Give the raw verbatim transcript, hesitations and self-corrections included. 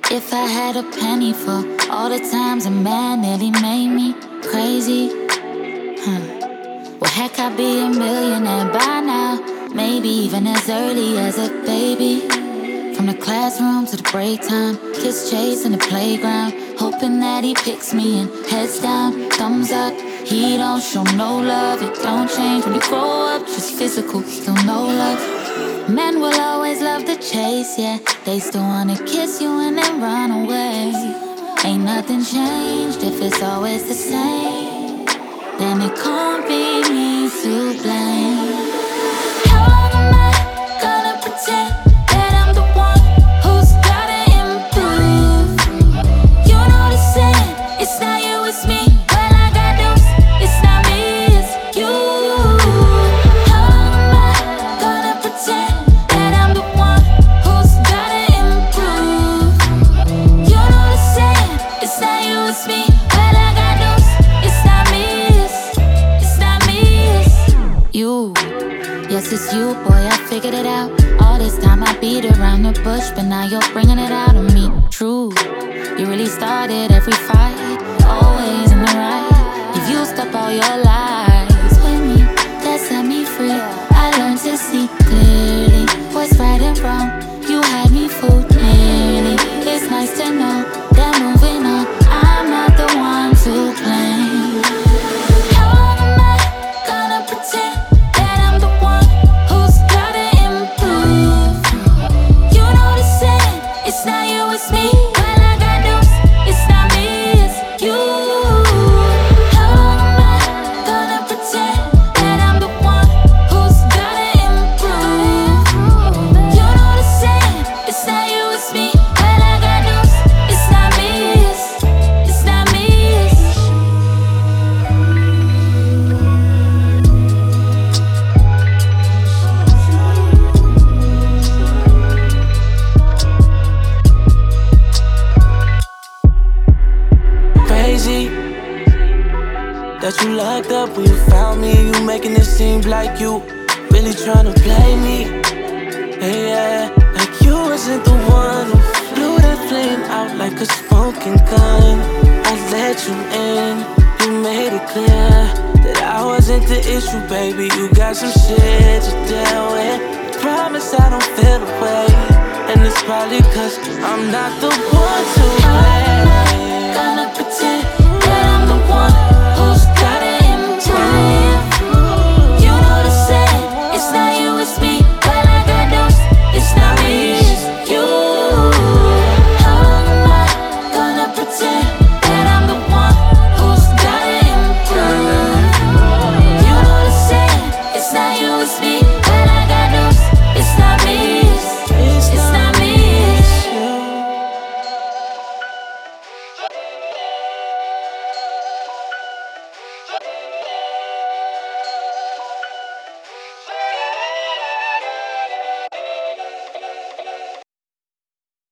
If I had a penny for all the times a man nearly made me crazy, huh? Well, heck, I'd be a millionaire by now, maybe even as early as a baby. From the classroom to the break time, kiss Chase in the playground, hoping that he picks me and heads down, thumbs up. He don't show no love, it don't change when you grow up, just physical, still no love. Men will always love the chase, yeah. They still wanna kiss you and then run away. Ain't nothing changed if it's always the same. Then it can't be me to blame. How long am I gonna pretend that I'm the one who's gotta improve? You know the saying, it's not you, it's me. Well, I got news, it's not me, it's you. How long am I gonna pretend that I'm the one who's gotta improve? You know the saying, it's not you, it's me. Well, I got news, it's not me, it's, it's not me, it's you. Yes, it's you, boy, I figured it out. All this time I beat around the bush, but now you're bringing it out of me. True, you really started every fight, always in the right. You've used up all your lies with me, that set me free. I learned to see clearly what's right and wrong. You had me fooled nearly. It's nice to know that moving on, I'm not the one to blame. How long am I gonna pretend that I'm the one who's gotta improve? You know the saying, it's not you, it's me. Well, I got news, it's not me, it's you. How long am I gonna pretend that I'm the one who's gotta improve? You know the saying, it's not you, it's me. Well, I got news, it's not me, it's, it's not me, it's crazy that you locked up when you found me. You making it seem like you really tryna play me. Hey, yeah, like you wasn't the one who blew that flame out like a smoking gun. I let you in, you made it clear that I wasn't the issue, baby. You got some shit to deal with. Promise I don't feel the way, and it's probably cause I'm not the one to blame. gonna